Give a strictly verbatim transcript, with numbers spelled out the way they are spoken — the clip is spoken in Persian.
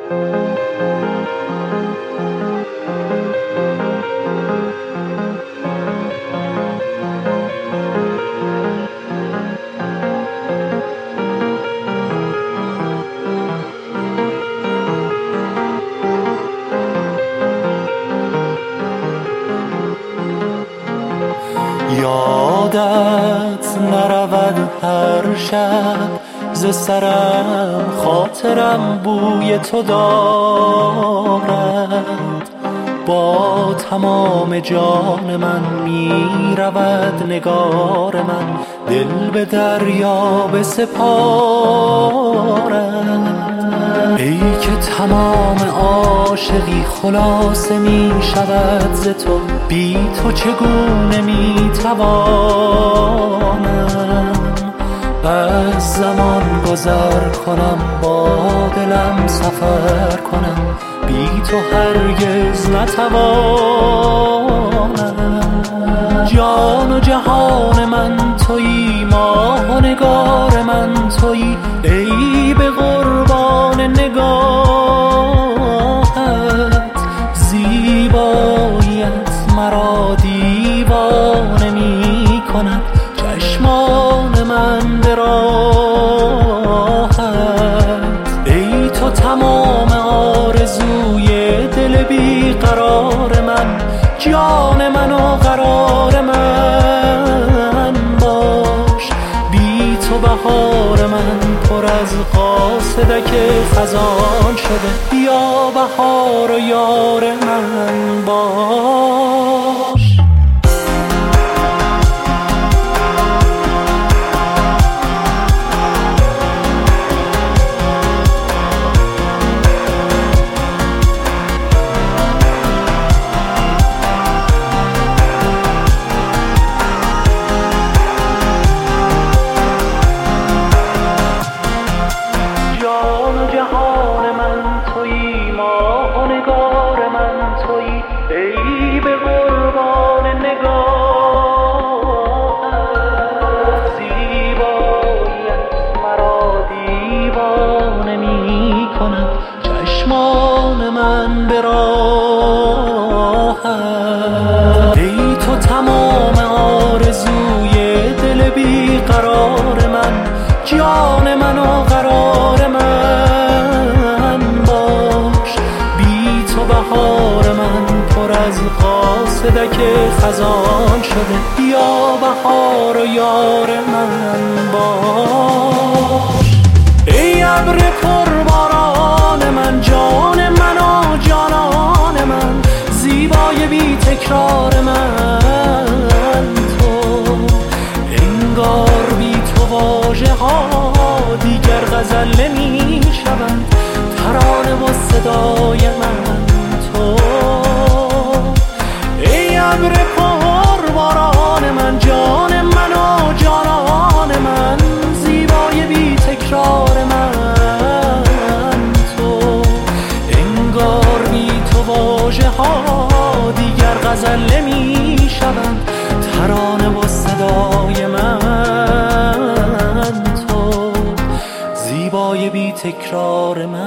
یادت نرود هر شب ز سرم، خاطرم بوی تو دارد. با تمام جان من می رود نگار من، دل به دریا بسپارد. ای که تمام عاشقی خلاصه می شود ز تو، بی تو چگونه می توانم از زمان گذر کنم، با دلم سفر کنم، بی تو هرگز نتوانم. جان و جهان من تویی، ماه و نگار من تویی، ای به قربان نگاهت. زیباییت مرا دیوانه می کند، چشمان من به راهت. ای تو تمام آرزوی دل بی قرار من، جان من و قرار من باش. بی تو بهار من پر از قاصدک خزان شده، بیا بهار و یار من باش. ای به قربان نگاهت. زیباییت مرا دیوانه می کند، چشمان من به راهت. ای تو تمام آرزوی دل بی قرار من، جان من و قرار من باش. بی تو بهار من پر از قاصدک خزان شده، بیا بهار و یار من باش. ای ابر پرباران من، جان من و جانان من، زیبای بی تکرار من تو. انگار بی تو واژه ها دیگر غزل نمی شوند، ترانه و صدای من تو. ای ابر پرباران من، جان من و جانان من، زیبای بی تکرار من تو. انگار بی تو واژه ها دیگر غزل نمی شوند، ترانه و صدای من تو. زیبای بی تکرار من.